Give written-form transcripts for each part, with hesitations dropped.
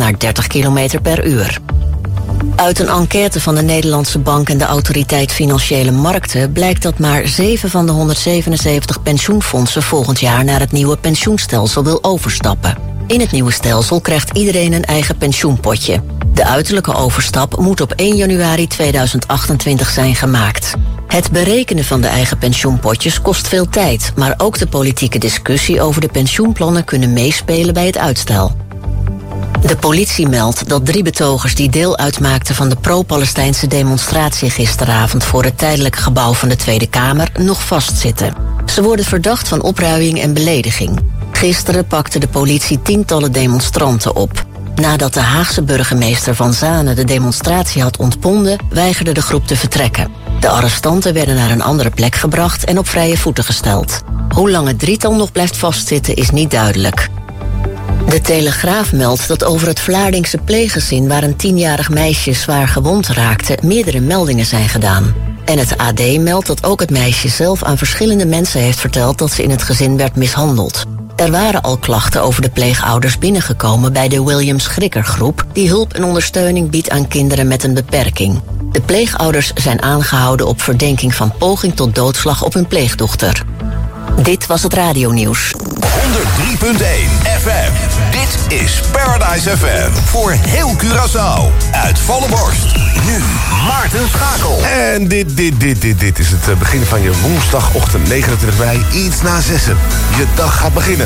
naar 30 km per uur. Uit een enquête van de Nederlandse Bank en de Autoriteit Financiële Markten blijkt dat maar 7 van de 177 pensioenfondsen volgend jaar naar het nieuwe pensioenstelsel wil overstappen. In het nieuwe stelsel krijgt iedereen een eigen pensioenpotje. De uiterlijke overstap moet op 1 januari 2028 zijn gemaakt. Het berekenen van de eigen pensioenpotjes kost veel tijd, maar ook de politieke discussie over de pensioenplannen kunnen meespelen bij het uitstel. De politie meldt dat 3 betogers die deel uitmaakten van de pro-Palestijnse demonstratie gisteravond voor het tijdelijk gebouw van de Tweede Kamer nog vastzitten. Ze worden verdacht van opruiing en belediging. Gisteren pakte de politie tientallen demonstranten op. Nadat de Haagse burgemeester Van Zanen de demonstratie had ontbonden, weigerde de groep te vertrekken. De arrestanten werden naar een andere plek gebracht en op vrije voeten gesteld. Hoe lang het drietal nog blijft vastzitten is niet duidelijk. De Telegraaf meldt dat over het Vlaardingse pleeggezin waar een 10-jarig meisje zwaar gewond raakte meerdere meldingen zijn gedaan. En het AD meldt dat ook het meisje zelf aan verschillende mensen heeft verteld dat ze in het gezin werd mishandeld. Er waren al klachten over de pleegouders binnengekomen bij de Williams Schrikker groep die hulp en ondersteuning biedt aan kinderen met een beperking. De pleegouders zijn aangehouden op verdenking van poging tot doodslag op hun pleegdochter. Dit was het radionieuws. 103.1 FM. Dit is Paradise FM. Voor heel Curaçao. Uit volle borst. Nu Maarten Schakel. En dit is het begin van je woensdagochtend 29 mei. Iets na 6. Je dag gaat beginnen.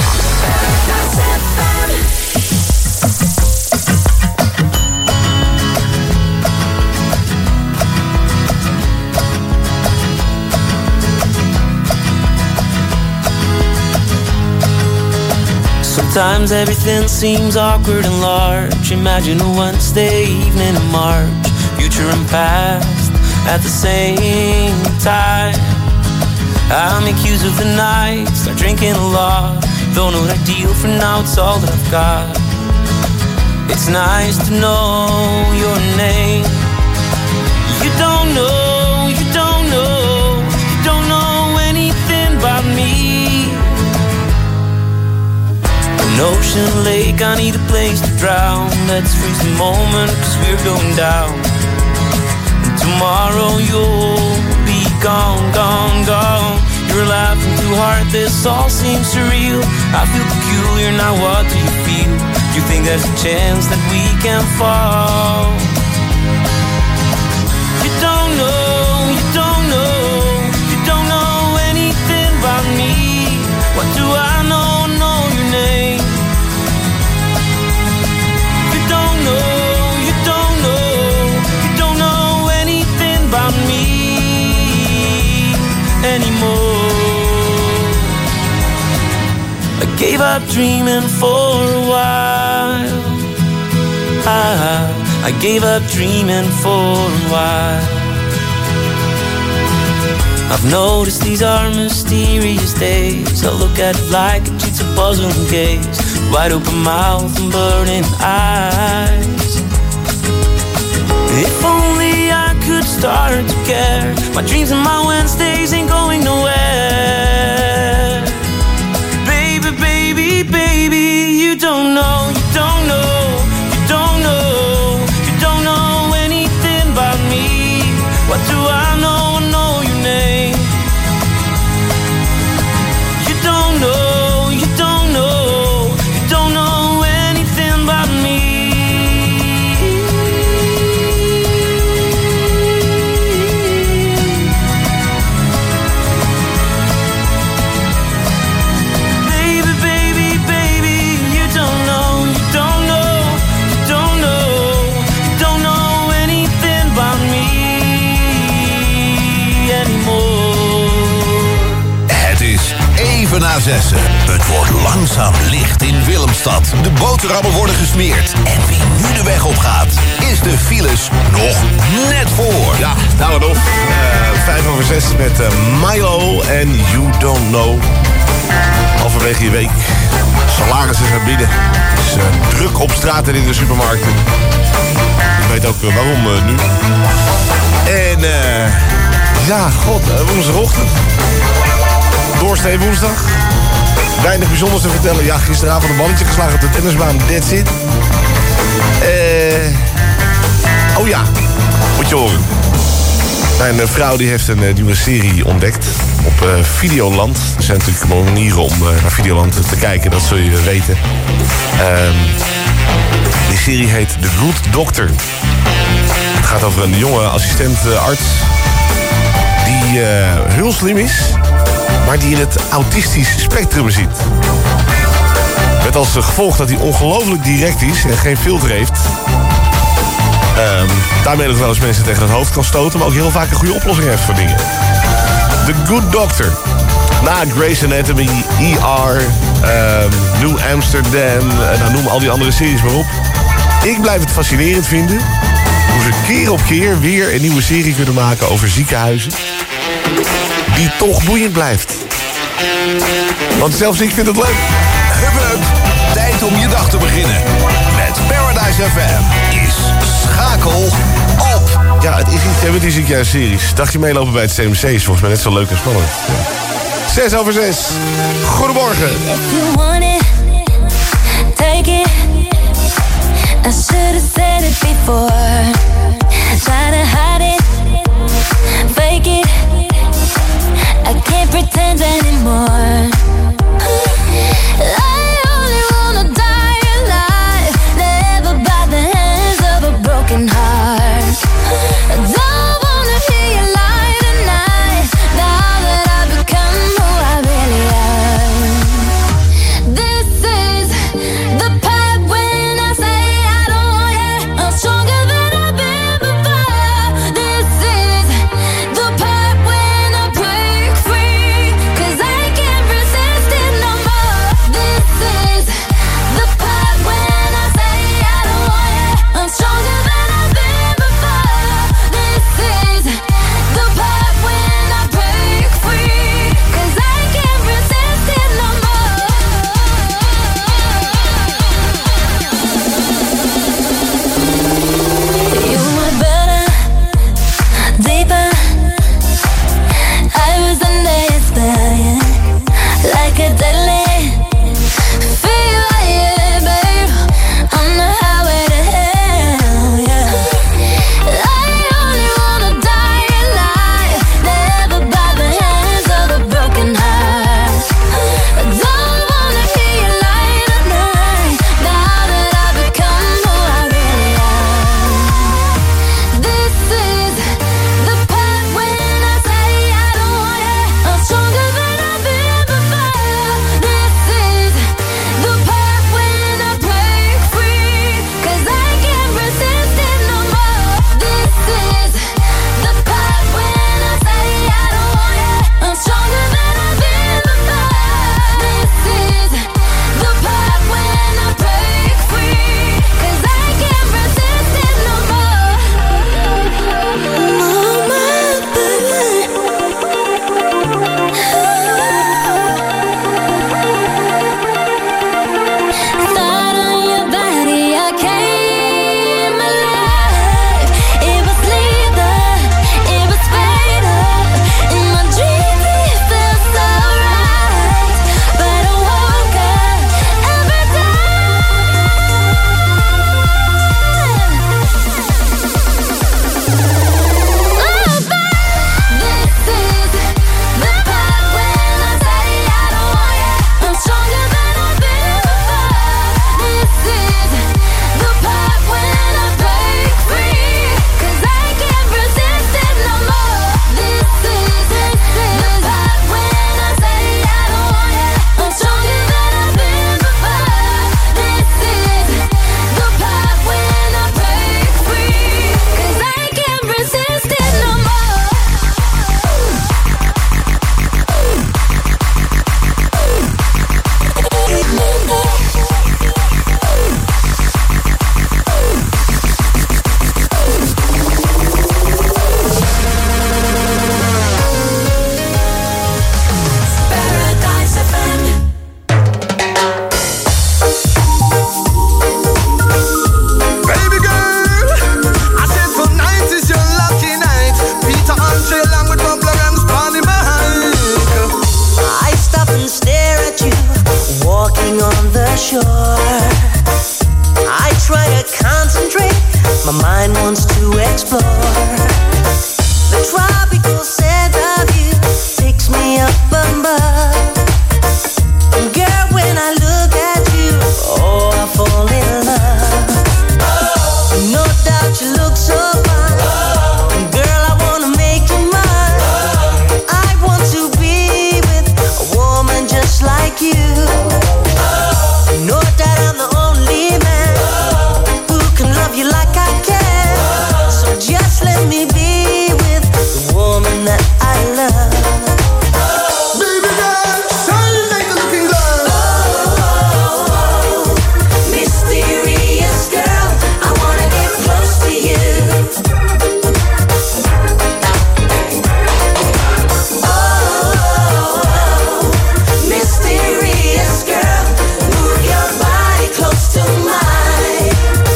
Sometimes everything seems awkward and large. Imagine a Wednesday evening in March. Future and past at the same time. I make use of the night, start drinking a lot. Don't know what I deal for now, it's all that I've got. It's nice to know your name. You don't know, you don't know, you don't know anything about me. An ocean, lake, I need a place to drown. Let's freeze the moment, cause we're going down. And tomorrow you'll be gone, gone, gone. You're laughing too hard, this all seems surreal. I feel peculiar, now what do you feel? Do you think there's a chance that we can fall? You don't know, you don't know, you don't know anything about me. What do I know your name? You don't know anything about me anymore. I gave up dreaming for a while. I gave up dreaming for a while. I've noticed these are mysterious days. I look at it like a jigsaw puzzle and gaze. Wide open mouth and burning eyes. If only I could start to care. My dreams and my Wednesdays ain't going nowhere. Baby, baby, baby, you don't know, you don't know, you don't know, you don't know anything about me. What do I know? I know your name. You don't know, you don't know, you don't know anything about me. Baby, baby, baby, you don't know, you don't know, you don't know, you don't know anything about me anymore. Het is even na 6. Het wordt langzaam licht in Willemstad. De boterhammen worden gesmeerd. En wie nu de weg op gaat, is de files nog net voor. Ja, nou en of. 5/6 met Milo en You Don't Know. Halverwege je week. Salarissen gaan binnen. Het is druk op straat en in de supermarkten. Ik weet ook waarom nu. En ja, god, woensdagochtend. Doorsnee woensdag. Weinig bijzonders te vertellen. Ja, gisteravond een balletje geslagen op de tennisbaan. That's it. Moet je horen. Mijn vrouw die heeft een nieuwe serie ontdekt op Videoland. Er zijn natuurlijk manieren om naar Videoland te kijken, dat zul je weten. Die serie heet The Good Doctor. Het gaat over een jonge assistentarts die heel slim is, maar die in het autistische spectrum zit. Met als gevolg dat hij ongelooflijk direct is en geen filter heeft. Daarmee nog wel eens mensen tegen het hoofd kan stoten, maar ook heel vaak een goede oplossing heeft voor dingen. The Good Doctor. Na Grey's Anatomy, ER, New Amsterdam, noem al die andere series maar op. Ik blijf het fascinerend vinden hoe ze keer op keer weer een nieuwe serie kunnen maken over ziekenhuizen. Die toch boeiend blijft. Want zelfs ik vind het leuk. Hup, tijd om je dag te beginnen. Met Paradise FM is Schakel op. Ja, het is niet, het is niet juist series. Dagje meelopen bij het CMC is volgens mij net zo leuk en spannend. 6:06. Goedemorgen. If you want it, take it. I should have said it before. Try to hide it, fake it. I can't pretend anymore. I only wanna die alive, never by the hands of a broken heart. I don't wanna hear you lie tonight, now that I've become who I really am. This is the part when I say I don't want you. I'm stronger than I've been before. This is the part when I break free, 'cause I can't resist it no more. This to concentrate. My mind wants to explore. The tropical scent of you takes me up above. Girl, when I look at you, oh, I fall in love. No doubt you look so fine. Girl, I wanna make you mine. I want to be with a woman just like you. No doubt I'm the only man who can love you like I can. So just let me be with the woman that I love. Baby girl, shine like a looking glass. Oh, mysterious girl, I wanna get close to you. Oh, mysterious girl, move your body close to mine.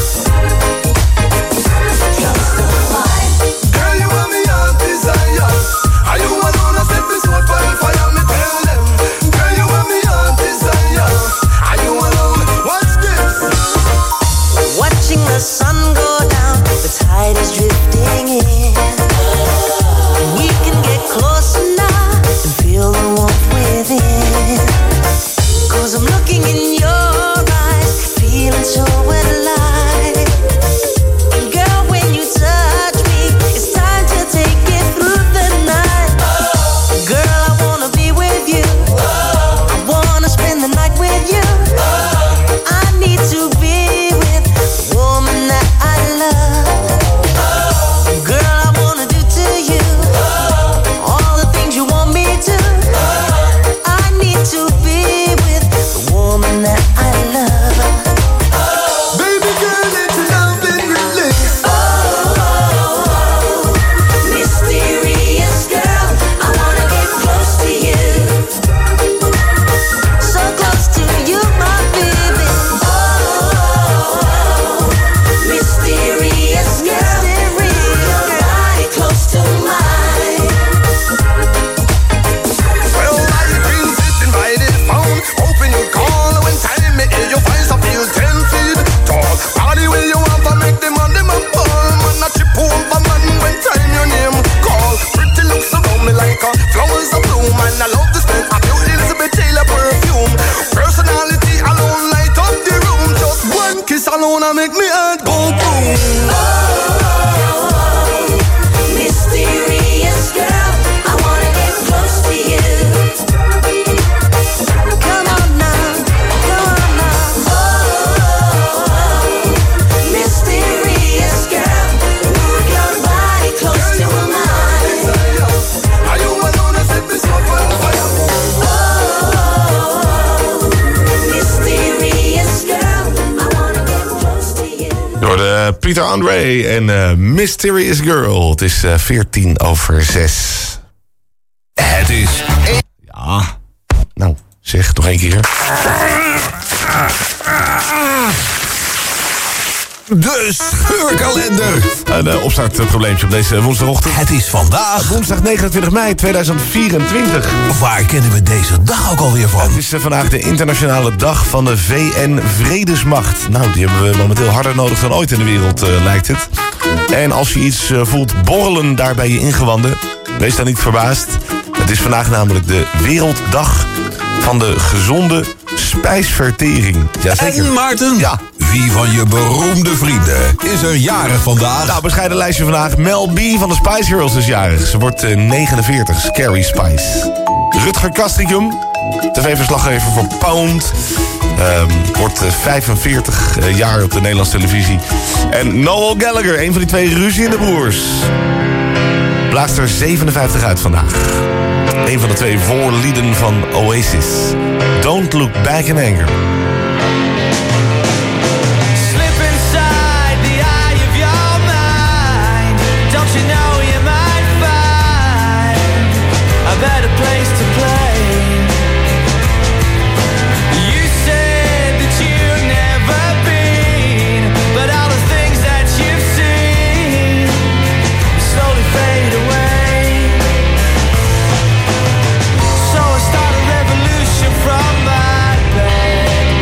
Close to mine. Girl, you want me heart desire. Are you alone? I set this world on fire. Me tell them. Girl, you want me heart desire. Are you alone? What's this? Watching the sun go down, the tide is drifting in. We can get closer now and feel the warmth within. 'Cause I'm looking in your eyes, feeling so alive. And girl, when you touch me, it's time to take it through the night. Girl, I wanna be with you. I wanna spend the night with you. I need to be with the woman that I love. Girl, I wanna do to you all the things you want me to. I need to be with the woman that I love. Baby girl, let your love and release. Oh, mysterious girl, I wanna get close to you. So close to you, my baby. Oh, mysterious girl, move your body close to mine. Well, I've been sitting by the phone, hoping you call. When time me hear your voice, I feel 10 feet tall. Body where you want to make them on them a ball. Man, I chip over man when time your name call. Pretty looks around me like a flowers of bloom. And I love the smell of your Elizabeth Taylor perfume. Personality alone light up the room. Just one kiss alone, I make me heart go boom. Oh, mysterious girl, I wanna get close to you. Come on now, come on now. Oh, mysterious girl, move your body close to mine. Are you alone? I set this up on fire. Oh, mysterious girl, I wanna get close to you. Door de Pieter Andre en Mysterious Girl. Het is 6:14. Het is Ja. Nou, zeg, nog één keer. de scheurkalender. Een opstartprobleempje op deze woensdagochtend. Het is vandaag. Woensdag 29 mei 2024. Waar kennen we deze dag ook alweer van? Het is vandaag de internationale dag van de VN-Vredesmacht. Nou, die hebben we momenteel harder nodig dan ooit in de wereld, lijkt het. En als je iets voelt borrelen daar bij je ingewanden, wees dan niet verbaasd. Het is vandaag namelijk de Werelddag van de gezonde spijsvertering. Jazeker. En Maarten, Ja. wie van je beroemde vrienden is er jarig vandaag? Nou, bescheiden lijstje vandaag. Mel B van de Spice Girls is jarig. Ze wordt 49, Scary Spice. Rutger Kastrikum, tv-verslaggever voor Pound. Wordt 45 jaar op de Nederlandse televisie. En Noel Gallagher, een van die twee ruziende broers. Blaast er 57 uit vandaag. Een van de twee voorlieden van Oasis. Don't Look Back in Anger. Slip inside the eye of your mind. Don't you know you might find a better place to play? You said that you've never been, but all the things that you've seen slowly fade away. So I start a revolution from my bed.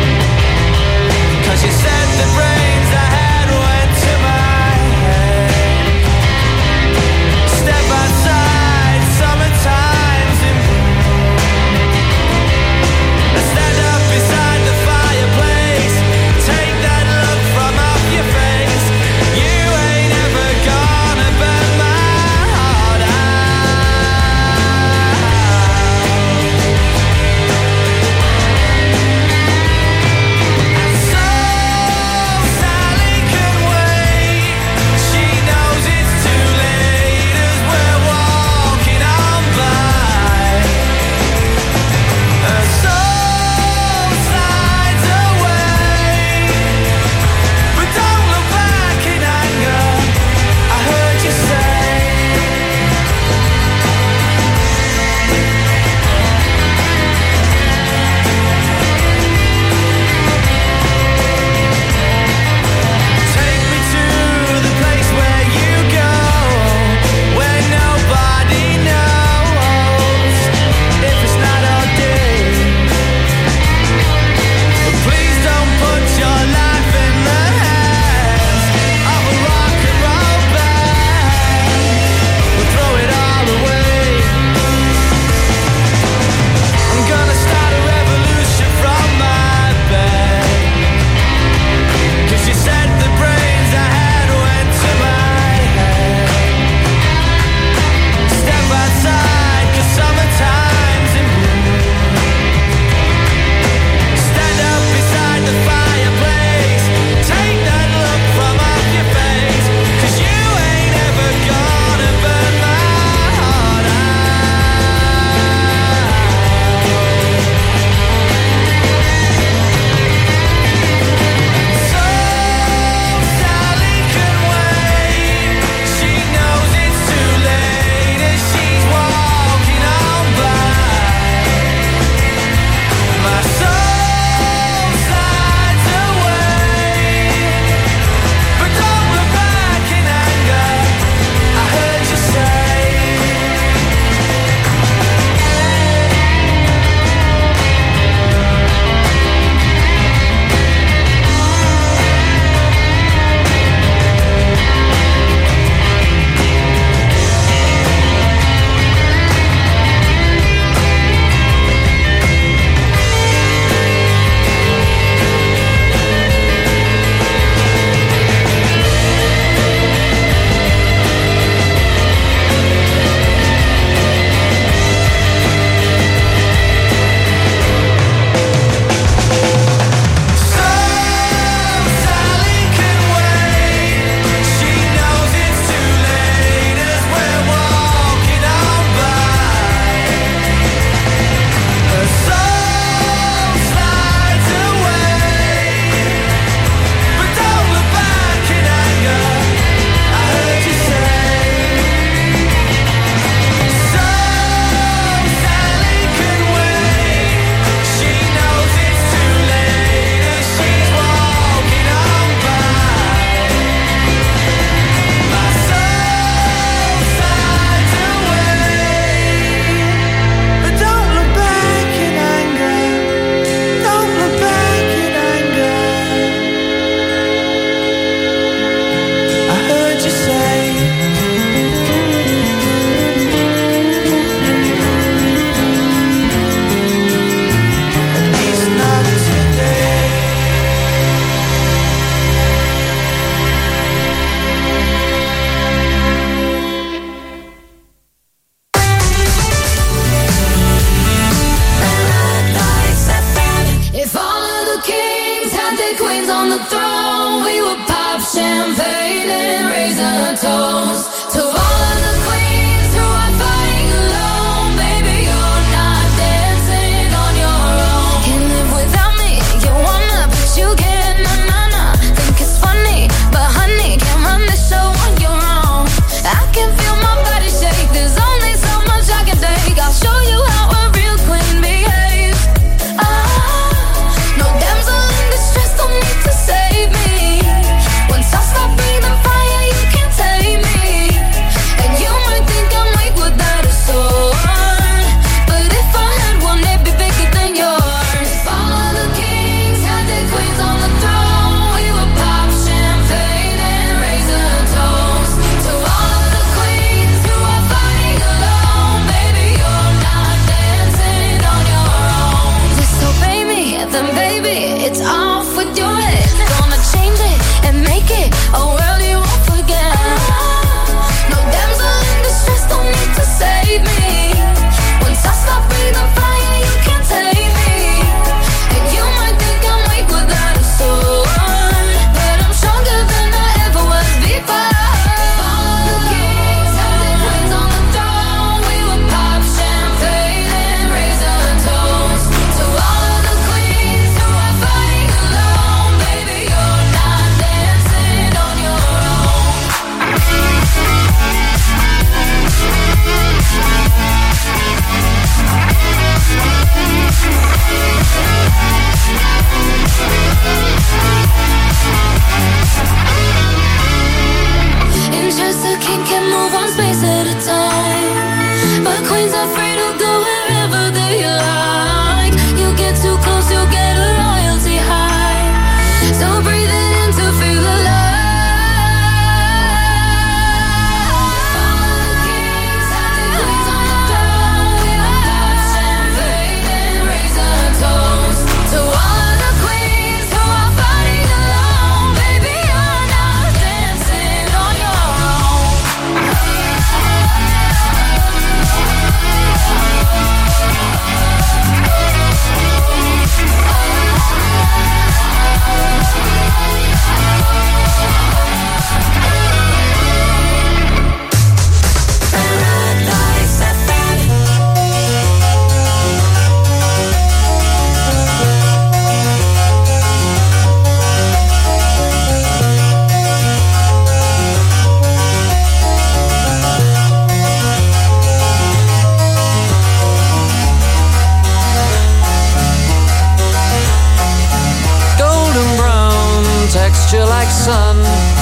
sun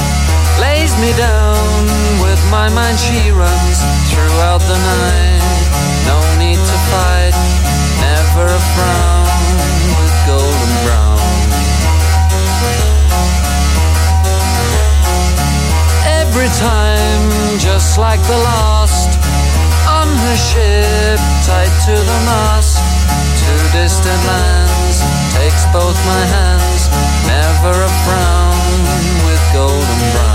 lays me down. With my mind she runs throughout the night. No need to fight, never a frown with golden brown. Every time, just like the last, on her ship, tied to the mast, to distant lands, takes both my hands, never a frown with golden brown.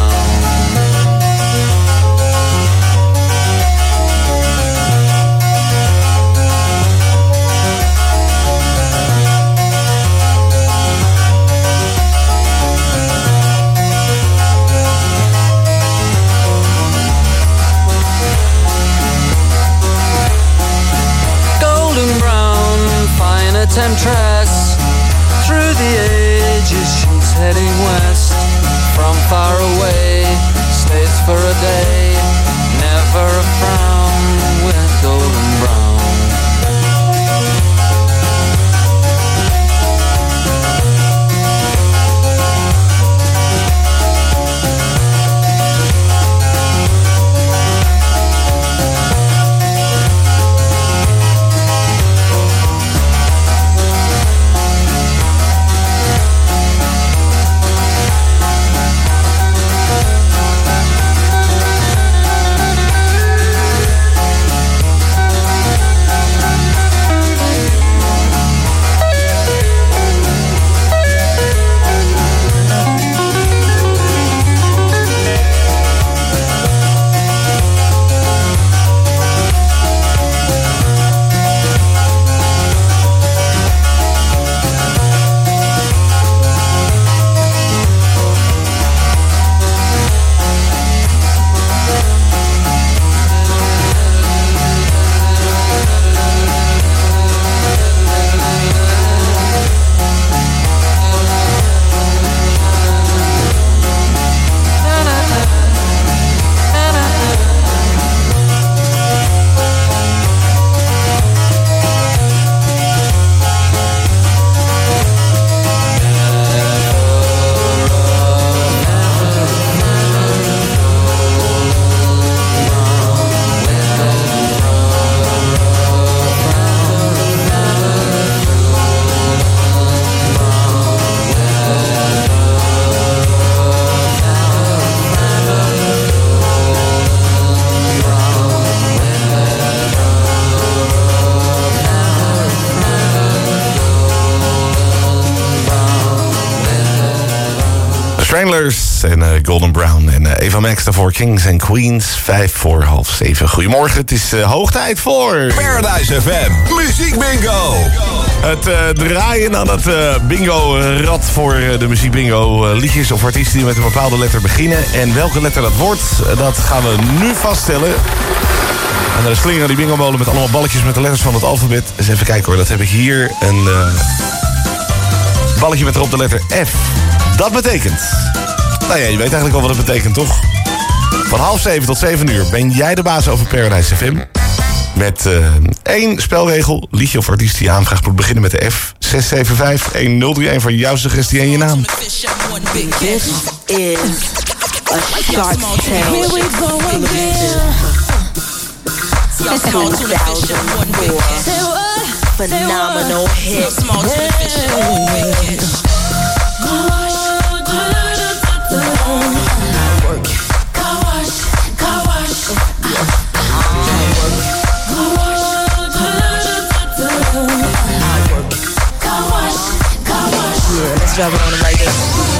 Golden brown, fine a temptress, through the ages she's heading west. From far away, stays for a day, never a frown with golden brown. Colors en Golden Brown en Eva Max daarvoor Kings and Queens. 6:55. Goedemorgen, het is hoog tijd voor Paradise FM Muziek Bingo. het draaien aan het bingo-rad voor de Muziek Bingo. Liedjes of artiesten die met een bepaalde letter beginnen. En welke letter dat wordt, dat gaan we nu vaststellen. En dan slingeren die bingo-molen met allemaal balletjes met de letters van het alfabet. Eens even kijken hoor, dat heb ik hier. Een balletje met erop de letter F. Dat betekent... Nou ja, je weet eigenlijk al wat het betekent, toch? Van 6:30 tot 7:00 ben jij de baas over Paradise FM. Met 1 spelregel. Liedje of artiest die je aanvraagt moet beginnen met de F. 675-1031 voor jouw suggestie en je naam. This is a Shark Tale. Here we go again. 2004 phenomenal hit. Yeah, let's drop it on him like this.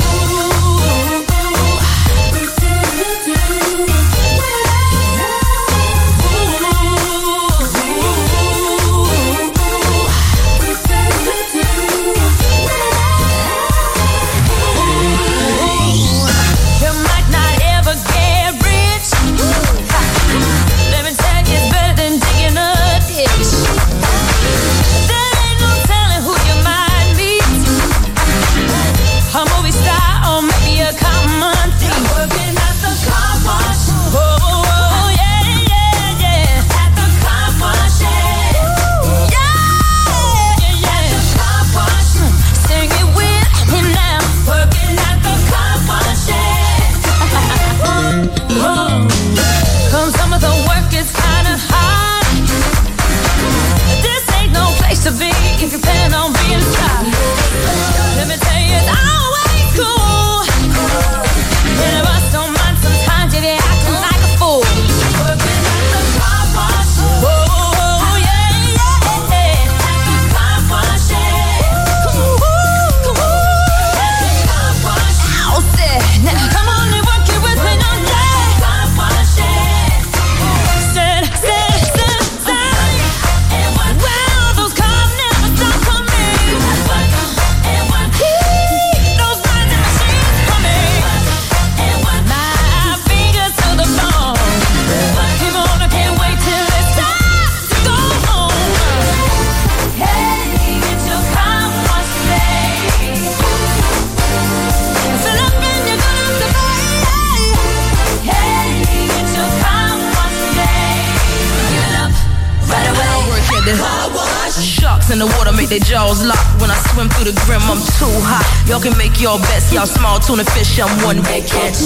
In the water make their jaws lock. When I swim through the grim, I'm too hot. Y'all can make your bets, y'all small tuna fish, I'm one big catch.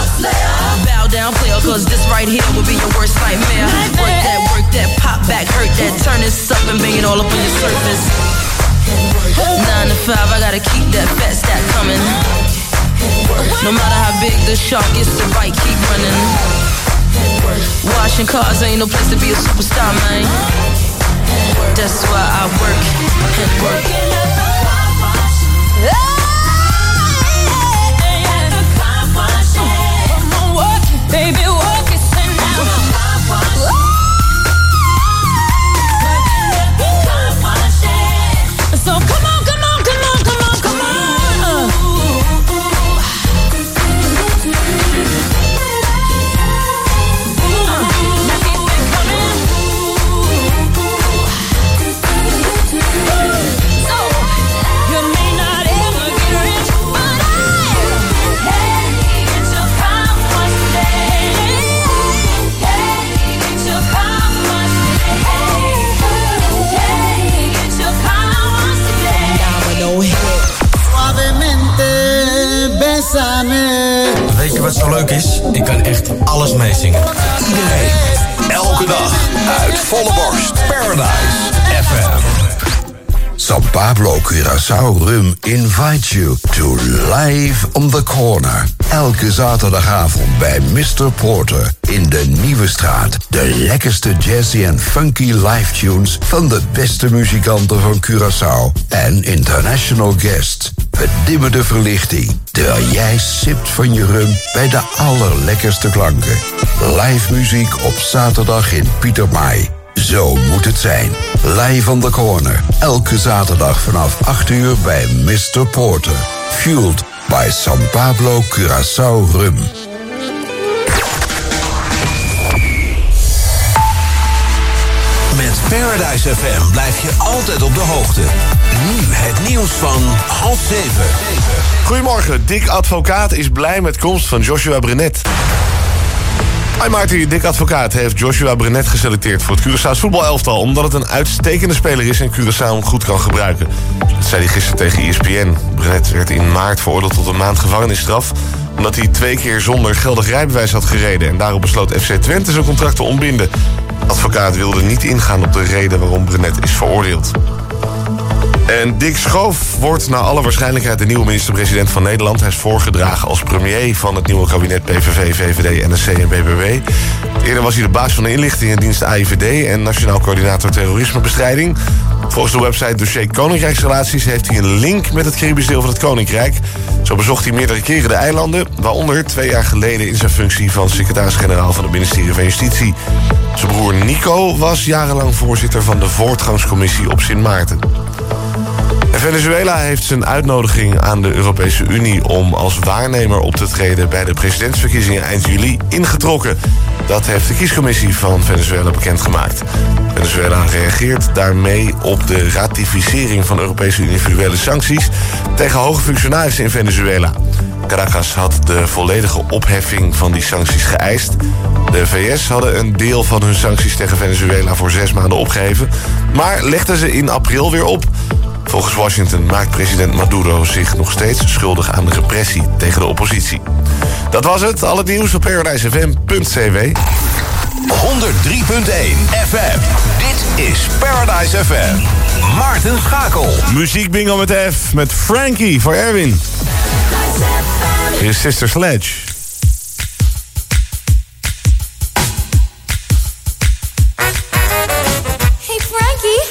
Bow down, player, cause this right here will be your worst nightmare. Work that, pop back, hurt that. Turn this up and bang it all up on your surface. 9 to 5, I gotta keep that fat stack coming. No matter how big the shark is, the bite keep running. Washing cars ain't no place to be a superstar, man. That's why I work and work. Come on, work it, baby, work it, say now. So come on, come on, come on, come on, come on. Weet je wat zo leuk is? Ik kan echt alles meezingen. Iedereen, elke dag, uit volle borst. Paradise FM. San Pablo Curaçao Rum invites you to Live on the Corner. Elke zaterdagavond bij Mr. Porter in de Nieuwe Straat. De lekkerste jazzy en funky live tunes van de beste muzikanten van Curaçao. En international guests. Bedimmende verlichting, terwijl jij sipt van je rum bij de allerlekkerste klanken. Live muziek op zaterdag in Pietermaai. Zo moet het zijn. Live on the Corner. Elke zaterdag vanaf 8 uur bij Mr. Porter. Fueled by San Pablo Curaçao Rum. Met Paradise FM blijf je altijd op de hoogte. Nu het nieuws van 6:30. Goedemorgen, Dick Advocaat is blij met komst van Joshua Brenet. Hi Maarten, Dick Advocaat heeft Joshua Brenet geselecteerd voor het Curaçao's voetbalelftal, omdat het een uitstekende speler is en Curaçao hem goed kan gebruiken. Dat zei hij gisteren tegen ESPN. Brenet werd in maart veroordeeld tot een maand gevangenisstraf, omdat hij 2 keer zonder geldig rijbewijs had gereden. En daarop besloot FC Twente zijn contract te ontbinden. Advocaat wilde niet ingaan op de reden waarom Brenet is veroordeeld. En Dick Schoof wordt naar alle waarschijnlijkheid de nieuwe minister-president van Nederland. Hij is voorgedragen als premier van het nieuwe kabinet PVV, VVD, NSC en BBB. Eerder was hij de baas van de inlichtingendienst AIVD en nationaal coördinator terrorismebestrijding. Volgens de website Dossier Koninkrijksrelaties heeft hij een link met het Caribisch deel van het Koninkrijk. Zo bezocht hij meerdere keren de eilanden, waaronder 2 jaar geleden in zijn functie van secretaris-generaal van het ministerie van Justitie. Zijn broer Nico was jarenlang voorzitter van de voortgangscommissie op Sint Maarten. En Venezuela heeft zijn uitnodiging aan de Europese Unie om als waarnemer op te treden bij de presidentsverkiezingen eind juli ingetrokken. Dat heeft de kiescommissie van Venezuela bekendgemaakt. Venezuela reageert daarmee op de ratificering van Europese individuele sancties tegen hoge functionarissen in Venezuela. Caracas had de volledige opheffing van die sancties geëist. De VS hadden een deel van hun sancties tegen Venezuela voor 6 maanden opgeheven, maar legden ze in april weer op. Volgens Washington maakt president Maduro zich nog steeds schuldig aan de repressie tegen de oppositie. Dat was het, al het nieuws op paradisefm.cw. 103.1 FM. Dit is Paradise FM. Maarten Schakel. Muziek bingo met de F, met Frankie voor Erwin. Hier is Sister Sledge. Hey Frankie.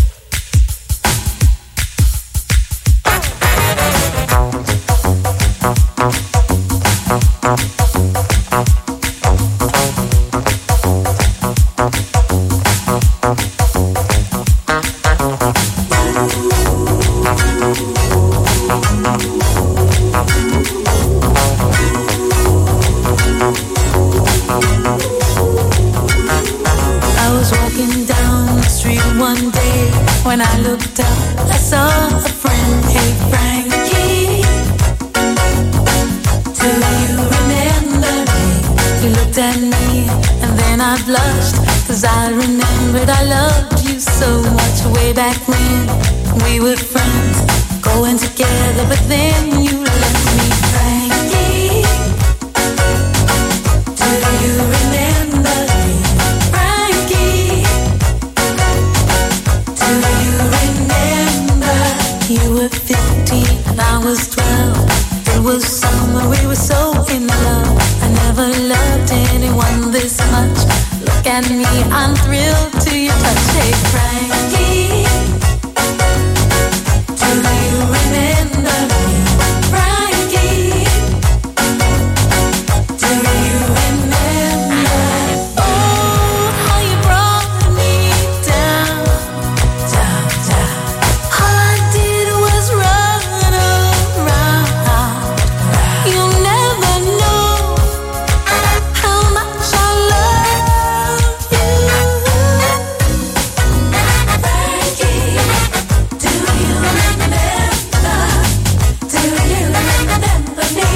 When I looked up, I saw a friend. Hey Frankie, do you remember me? You looked at me and then I blushed, 'cause I remembered I loved you so much way back when we were friends, going together, but then you left me. Frankie, do you remember me? Frankie, do you remember? You were 15 and I was 12. It was summer, we were so in love. I never loved anyone this much. Look at me, I'm thrilled to your touch. Hey Frankie, do you remember me? Frankie, do you remember? Oh, how you brought me down, down, down. All I did was run around. You'll never know how much I love you. Frankie, do you remember? Do you remember me?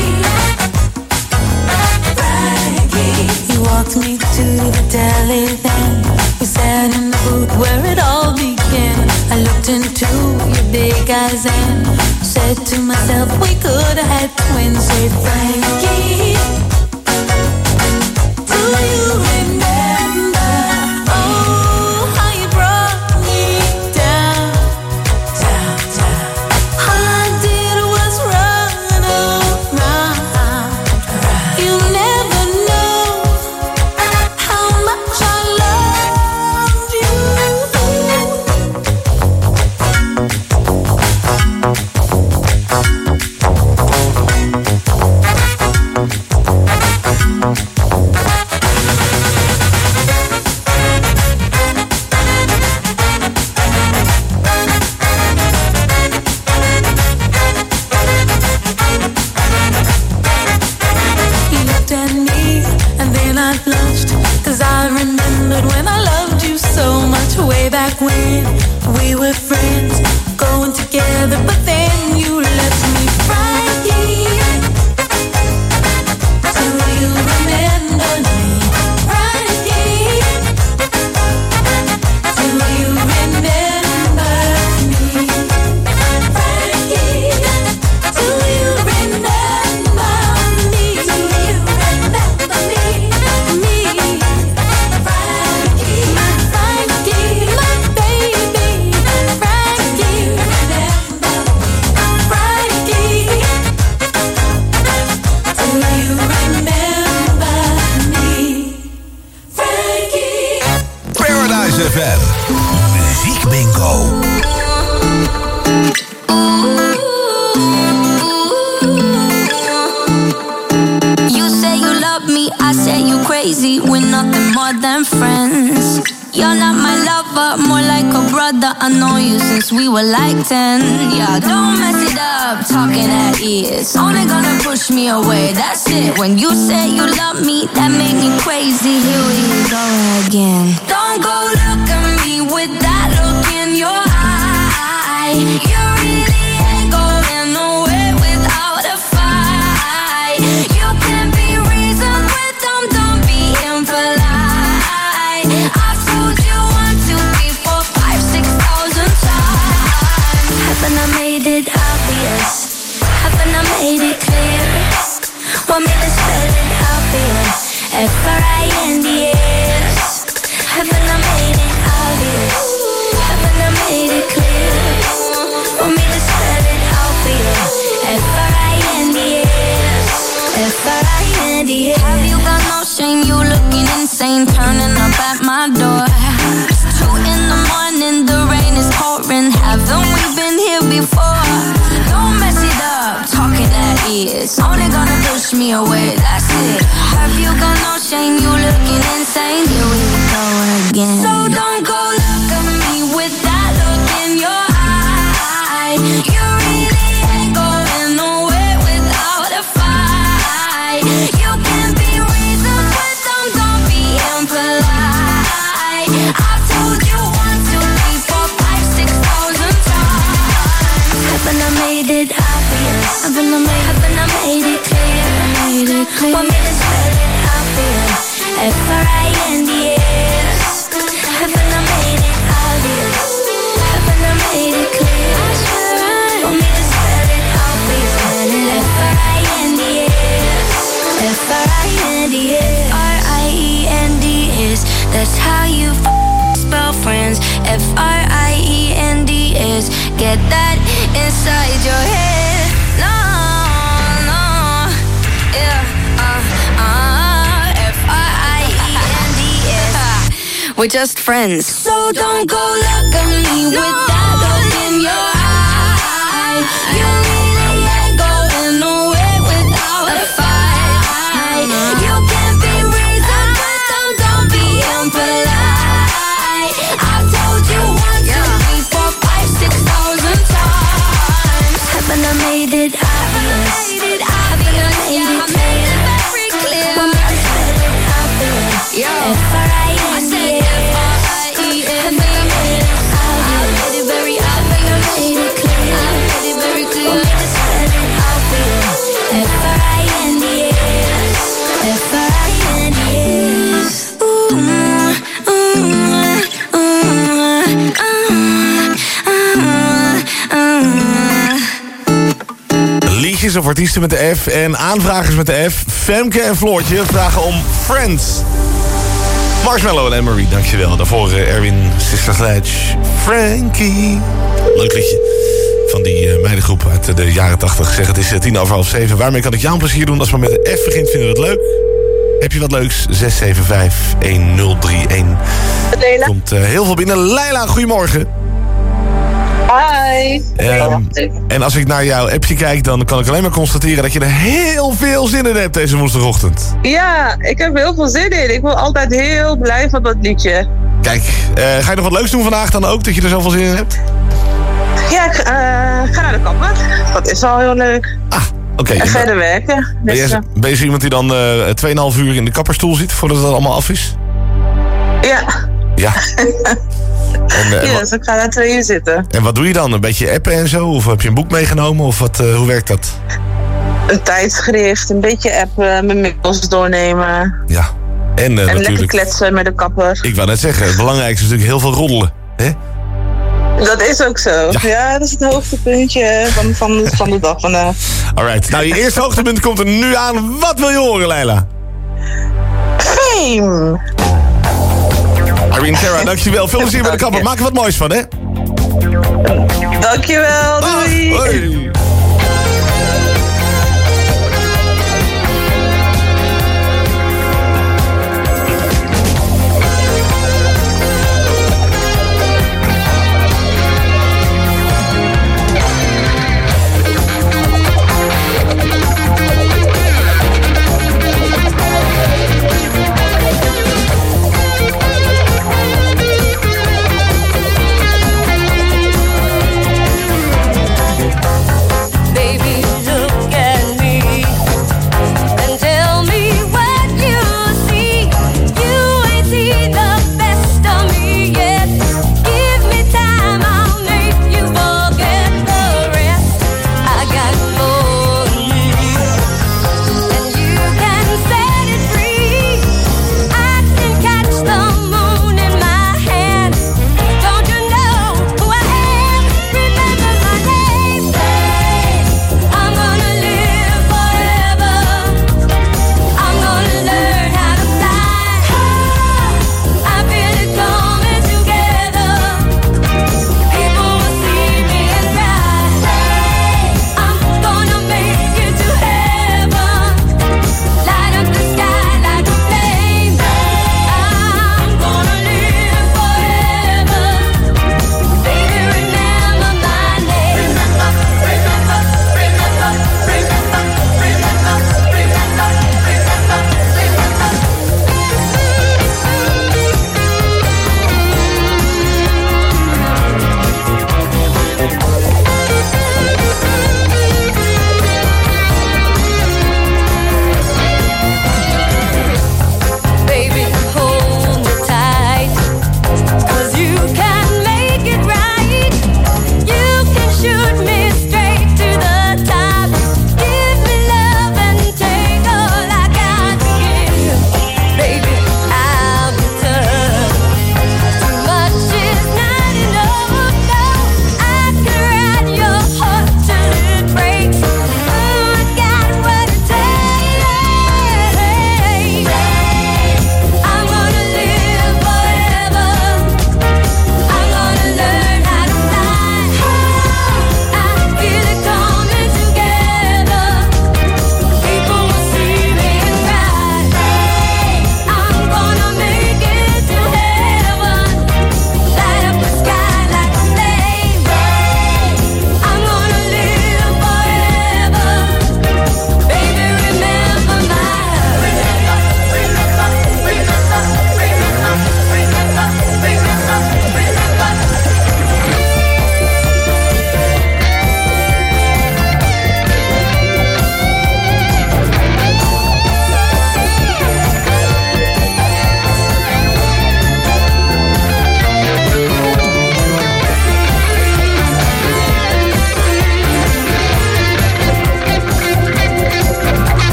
Frankie, you walked me to the deli then. We sat in the booth where it all began. I looked into your big eyes and said to myself, we could have had twins. Hey Frankie, do you remember? Oh, how you brought me down, down, down. All I did was run around. When you say you love me, that made me crazy. Here we go again. Don't go look at me with that look in your eye. You really ain't going nowhere without a fight. You can be reasoned with them, don't be impolite. I've told you 1, 2, 3, 4, 5, 6,000 times. Haven't I made it obvious? Haven't I made it clear? Want me to spell it out for you? F-R-I-N-D-S. Haven't I made it obvious? Haven't I made it clear? Want me to spell it out for you? F-R-I-N-D-S. F-R-I-N-D-S. Have you got no shame? You looking insane, turning up at my door. It's 2 in the morning, the rain is pouring. Haven't we been here before? Don't mess it up, talking at ears. Only gonna push me away, that's it. Have you got no shame? You looking insane. Here we go again. So don't go look at me with that look in your eye. You really ain't going nowhere without a fight. You can be reasoned with them, don't be impolite. I've told you 1, 2, 3, 4, 5, 6,000 times. Haven't I made it obvious? Haven't I made it clear? Want me to spell it out for you? F-R-I-N-D-S. Haven't I made it obvious? Haven't I made it clear? Want me to spell it out for you? F-R-I-N-D-S. F-R-I-N-D-S. R-I-E-N-D-S. That's how you spell friends. F-R-I-E-N-D-S. Get that inside your head. No. F-R-I-E-N-D-S. We're just friends. So don't go look at me with that look in your eye. You really ain't going nowhere without a fight. You can be reasoned with them, don't be impolite. I've told you 1, 2, 3, 4, 5, 6,000 times. Haven't I made it obvious? Haven't I made it clear? Want me to spell it out for you? F-R-I-N-D-S. Haven't I made it obvious? I made it very obvious. Made it clear. I made it very clear. Want me to spell it out for you? F-R-I-N-D-S. F-R-I-N-D-S. Liedjes of artiesten met de F en aanvragers met de F. Femke en Floortje vragen om Friends. Marshmallow en Anne-Marie, dankjewel. Daarvoor Erwin, Sister Sledge, Frankie. Leuk liedje van die meidengroep uit de jaren 80. Zeg, het is 7:10. Waarmee kan ik jou een plezier doen? Als het maar met de F begint, vinden we het leuk. Heb je wat leuks? 675-1031. Leila. Komt heel veel binnen. Leila, goedemorgen. Hi. En als ik naar jouw appje kijk, dan kan ik alleen maar constateren dat je er heel veel zin in hebt deze woensdagochtend. Ja, ik heb heel veel zin in. Ik word altijd heel blij van dat liedje. Kijk, ga je nog wat leuks doen vandaag dan ook, dat je er zoveel zin in hebt? Ja, ik ga naar de kapper. Dat is al heel leuk. Oké. En verder werken. Dus, ben je zo iemand die dan 2,5 uur in de kapperstoel zit voordat het allemaal af is? Ja. Ja. Dus ik ga daar 2 uur zitten. En wat doe je dan? Een beetje appen en zo? Of heb je een boek meegenomen? Of wat, hoe werkt dat? Een tijdschrift, een beetje appen, mijn mails doornemen. Ja. En natuurlijk lekker kletsen met de kapper. Ik wou net zeggen, het belangrijkste is natuurlijk heel veel roddelen. Hè? Dat is ook zo. Ja, dat is het hoogtepuntje van de dag vandaag. Alright, nou je eerste hoogtepunt komt er nu aan. Wat wil je horen, Leila? Fame. Irene Cara, dankjewel. Veel plezier bij de kapper. Maak er wat moois van, hè? Dankjewel, doei. Hoi.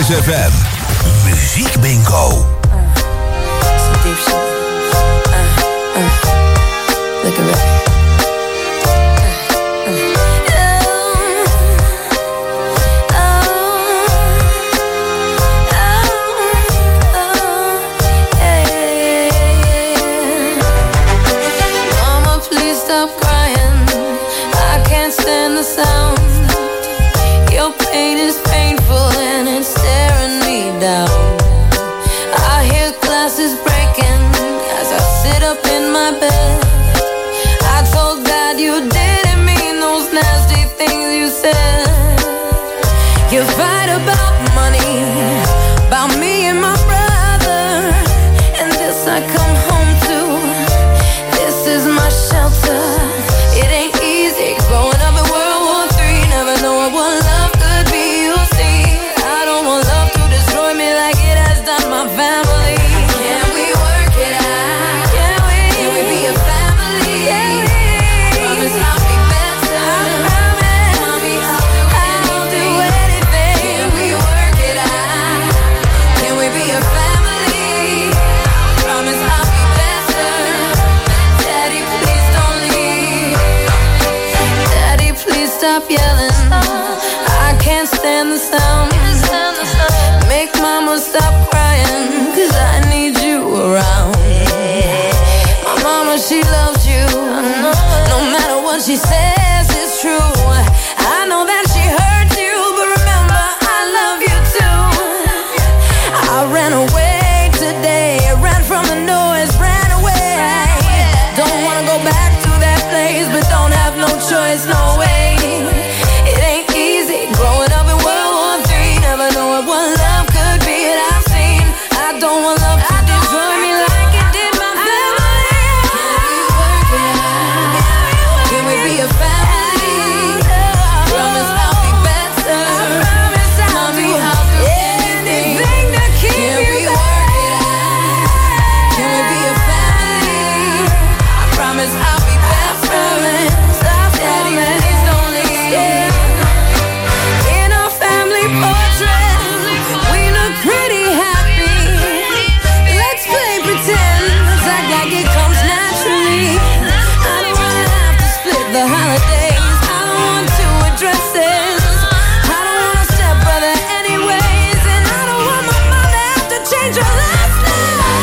FM. Muziek Bingo. Some deep shit. Look at me. You fight about money, about me and my brother, and this I come home to. This is my shelter. It ain't easy growing up in World War III. Never knowing what love could be. You see, I don't want love to destroy me like it has done my family. Can we work it out? Can we be a family? Promise I'll be better. I promise. Mommy, I'll do anything. Can we work it out? Can we be a family? Promise I'll be better. Daddy, please don't leave. Daddy, please stop yelling. I can't stand the sound. Make mama stop crying, 'cause I need you around. My mama, she loves you. No matter what she says, it's true. I know that she hurts you, but remember, I love you too. I ran away today, ran from the noise, ran away. Don't wanna go back to that place, but don't have no choice, no way. It ain't easy growing up in World War III, never knowing what love could be. And I've seen, I don't want love to destroy me like it did my family. Can we be a family? Promise I'll be better. Mommy, I'll do anything to keep you back. Can we be a family? I promise I'll be better. Daddy, please don't leave. In our family portrait, we look pretty happy. Let's play pretend, let's act like it comes naturally. I don't wanna have to split the holidays. I don't want two addresses. I don't want a stepbrother anyways. And I don't want my mom to have to change her last name.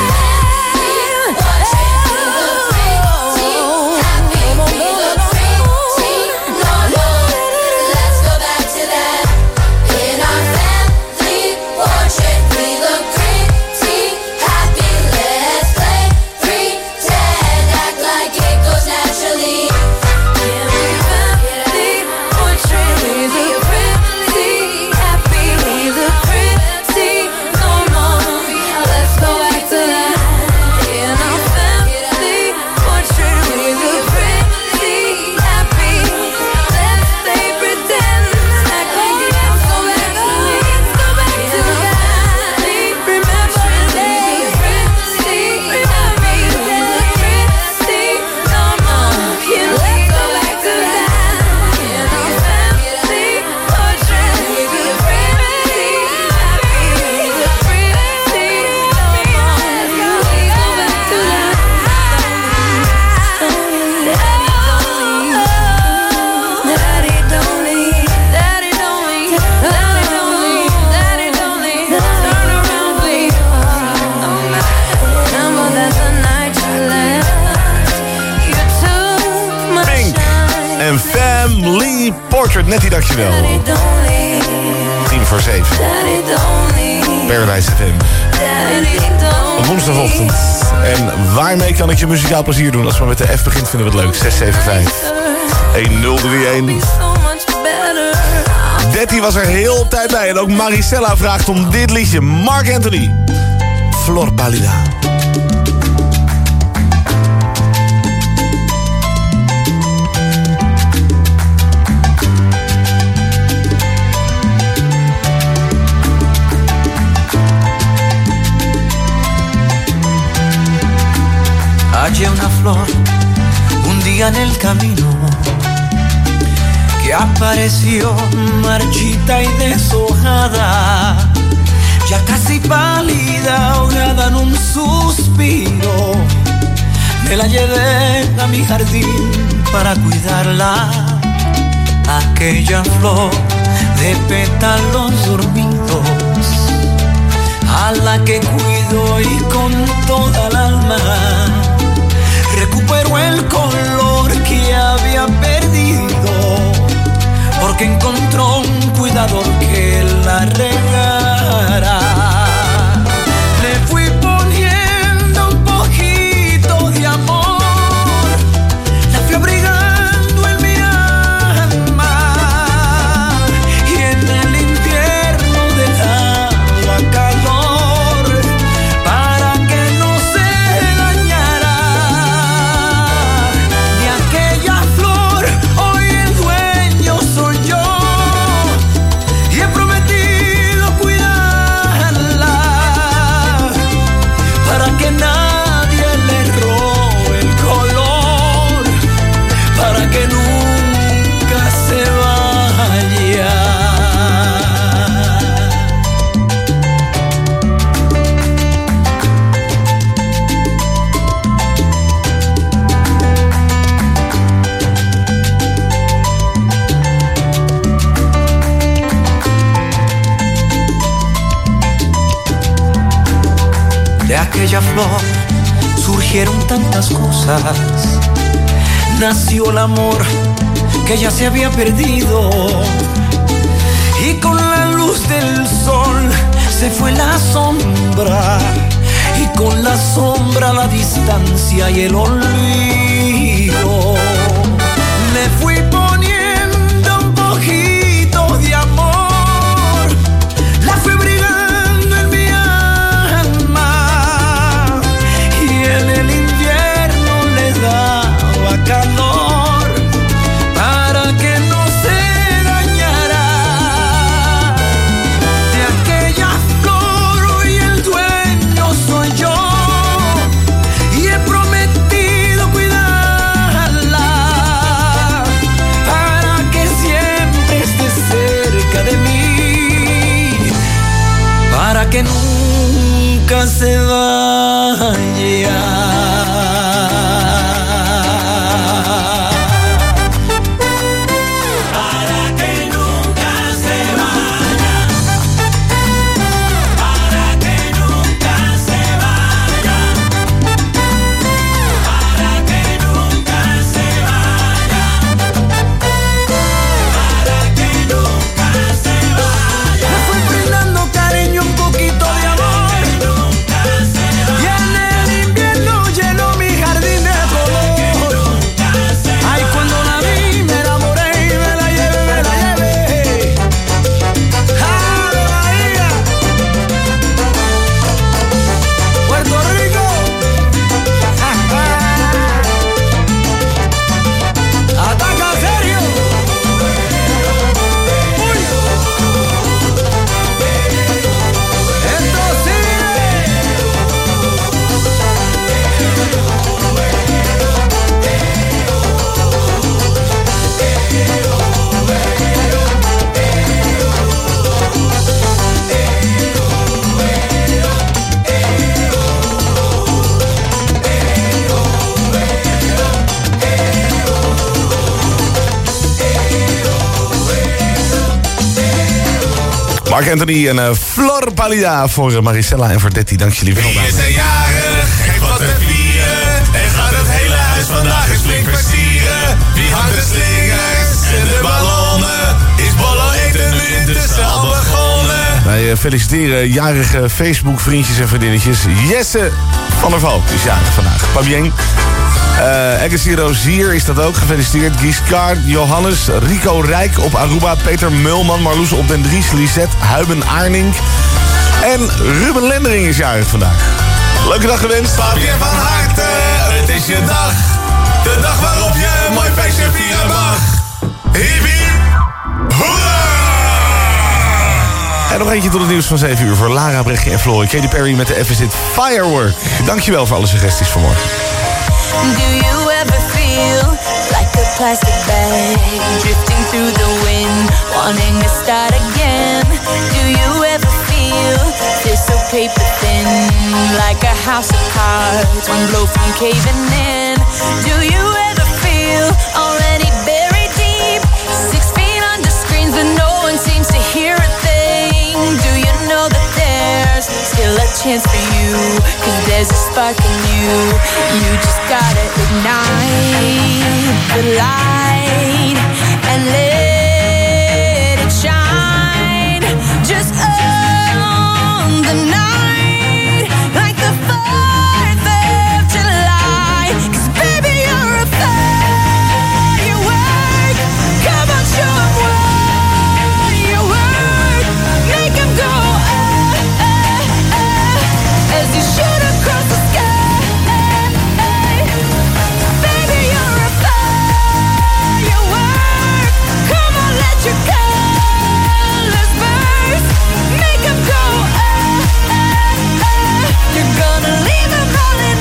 Let's go back to that. In our family portrait, we look pretty happy. Let's play pretend, act like it goes naturally. Can we family portrait? We look pretty happy. We look pretty normal. Let's go back to that. In our family portrait, we look pretty happy. Let's play pretend, act like it goes so naturally. Let's go back to that. Remember the day. Pretty happy. We look pretty normal. Let's go back to that. In our family portrait, we look pretty happy. We look pretty normal. Let's go back to that. Daddy, don't leave. Daddy, don't leave. Daddy, don't leave. Daddy, don't leave. Turn around, please. Remember that the night you left, you took my Pink en Family Portrait. Nettie, dankjewel. 7:10. Paradise FM. Op woensdagochtend. En waarmee kan ik je muzikaal plezier doen? Als het maar met de F begint, vinden we het leuk. 675-1031. Detty was er heel op tijd bij. En ook Maricella vraagt om dit liedje. Mark Anthony. Flor Pálida. Hallé una flor un día en el camino que apareció marchita y deshojada. me la llevé a mi jardín para cuidarla. Aquella flor de pétalos dormidos, a la que cuido y con toda el alma recupero el color que había perdido, porque encontró un cuidador que la regara. Le fui poniendo un poquito de amor, la fui abrigando en mi alma, y en el invierno dejaba calor para que no se dañara. De aquella flor hoy el dueño soy yo, y he prometido cuidarla para que nadie le robe el color, para que nunca se vaya. De aquella flor surgieron tantas cosas, nació el amor que ya se había perdido, y con la luz del sol se fue la sombra, y con la sombra la distancia y el olvido. Le fui poniendo un poquito de amor, la fui brigando en mi alma, y en el invierno le daba calor para que no se dañara. De aquella flor hoy el dueño soy yo, y he prometido cuidarla para que siempre esté cerca de mí, para que nunca se vaya. Para que nunca se vaya, para que nunca se vaya, para que nunca se vaya, para que nunca se vaya. Me fui brindando cariño, un poquito de amor, y en el invierno llenó mi jardín de color. Ay, cuando la vi me enamoré y me la llevé, me la llevé. ¡Ave María! Puerto Rico. Ataca serio. Uy. Esto sigue. Mark Anthony en Flor Pallida voor Maricella en voor Detti. Dank jullie wel. Wie is er jarig? Geef wat te vieren. En gaat het hele huis vandaag eens flink versieren. Wie hangt de slingers en de ballonnen? Is Bollo eten nu intussen al begonnen? Wij feliciteren jarige Facebook-vriendjes en vriendinnetjes. Jesse van der Valk is jarig vandaag. Pabien. Agassi Rozier is dat ook. Gefeliciteerd. Giscard, Johannes, Rico Rijk op Aruba, Peter Mulman, Marloes op den Dries, Lisette, Huiben Aarnink. En Ruben Lendering is jarig vandaag. Leuke dag gewenst. Fabien van harte, het is je dag. De dag waarop je een mooi feestje vieren mag. Hiep hiep, hoera! En nog eentje tot het nieuws van 7 uur voor Lara Brechtje en Floor. Katy Perry met de F-Is It Firework. Dankjewel voor alle suggesties vanmorgen. Do you ever feel like a plastic bag drifting through the wind, wanting to start again? Do you ever feel this so paper thin, like a house of cards, one blow from caving in. Do you ever feel already buried deep, 6 feet under screens, but no one seems to hear a thing? Do you know that there's still a chance for you? 'Cause there's a spark in you. You just gotta ignite the light and let it shine. Just on the night, like the 4th of July. 'Cause baby, you're a firework. Come on, show 'em what you work. Make 'em go as you shoot across the sky. Baby, you're a firework. Come on, let your colors burst. Make 'em go You're gonna leave 'em all in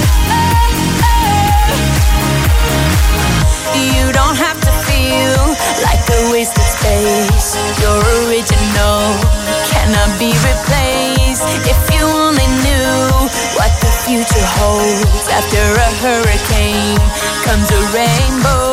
You don't have to feel like a wasted space. You're original, cannot be replaced. If you only knew what the future holds. After a hurricane comes a rainbow.